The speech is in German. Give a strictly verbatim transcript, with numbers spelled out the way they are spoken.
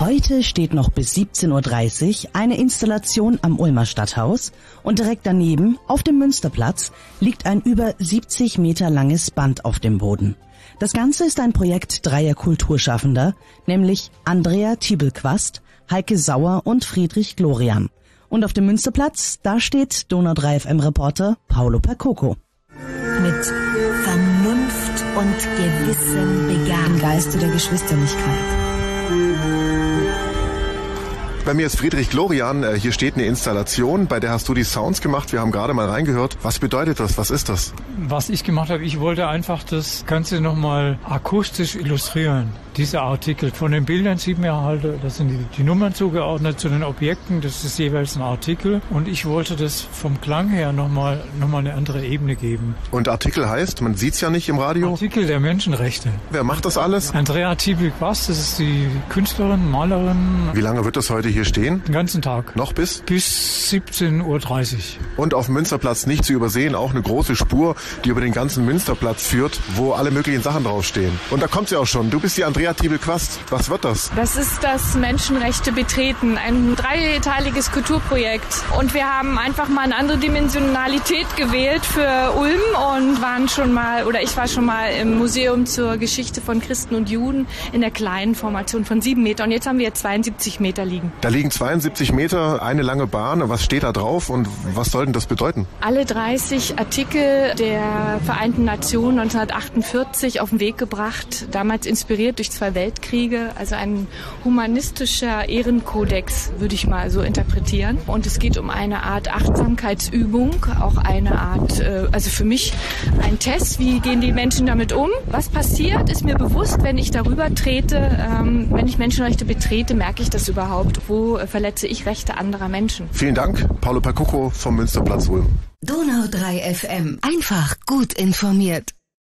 Heute steht noch bis siebzehn Uhr dreißig eine Installation am Ulmer Stadthaus und direkt daneben, auf dem Münsterplatz, liegt ein über siebzig Meter langes Band auf dem Boden. Das Ganze ist ein Projekt dreier Kulturschaffender, nämlich Andrea Tiebelquast, Heike Sauer und Friedrich Glorian. Und auf dem Münsterplatz, da steht Donau drei F M-Reporter Paolo Percoco. Mit Vernunft und gewissem Begaben im Geiste der Geschwisterlichkeit. Bei mir ist Friedrich Glorian. Hier steht eine Installation, bei der hast du die Sounds gemacht. Wir haben gerade mal reingehört. Was bedeutet das? Was ist das? Was ich gemacht habe, ich wollte einfach das Ganze nochmal akustisch illustrieren. Diese Artikel. Von den Bildern sieht man halt, das sind die, die Nummern zugeordnet zu den Objekten. Das ist jeweils ein Artikel. Und ich wollte das vom Klang her nochmal noch mal eine andere Ebene geben. Und Artikel heißt, man sieht es ja nicht im Radio? Artikel der Menschenrechte. Wer macht das alles? Andrea Tiebelquast, das ist die Künstlerin, Malerin. Wie lange wird das heute hier stehen? Den ganzen Tag. Noch bis? Bis siebzehn Uhr dreißig. Und auf dem Münsterplatz nicht zu übersehen, auch eine große Spur, die über den ganzen Münsterplatz führt, wo alle möglichen Sachen draufstehen. Und da kommt sie auch schon. Du bist die Andrea Tiebelquast. Was wird das? Das ist das Menschenrechte betreten, ein dreiteiliges Kulturprojekt. Und wir haben einfach mal eine andere Dimensionalität gewählt für Ulm und waren schon mal, oder ich war schon mal im Museum zur Geschichte von Christen und Juden in der kleinen Formation von sieben Meter. Und jetzt haben wir jetzt zweiundsiebzig Meter liegen. Da liegen zweiundsiebzig Meter, eine lange Bahn. Was steht da drauf und was soll denn das bedeuten? Alle dreißig Artikel der Vereinten Nationen neunzehnhundertachtundvierzig auf den Weg gebracht, damals inspiriert durch zwei Weltkriege, also ein humanistischer Ehrenkodex, würde ich mal so interpretieren. Und es geht um eine Art Achtsamkeitsübung, auch eine Art, also für mich ein Test, wie gehen die Menschen damit um? Was passiert, ist mir bewusst, wenn ich darüber trete, ähm, wenn ich Menschenrechte betrete, merke ich das überhaupt? Wo verletze ich Rechte anderer Menschen? Vielen Dank, Paolo Percoco vom Münsterplatz Ulm. Donau drei F M. Einfach gut informiert.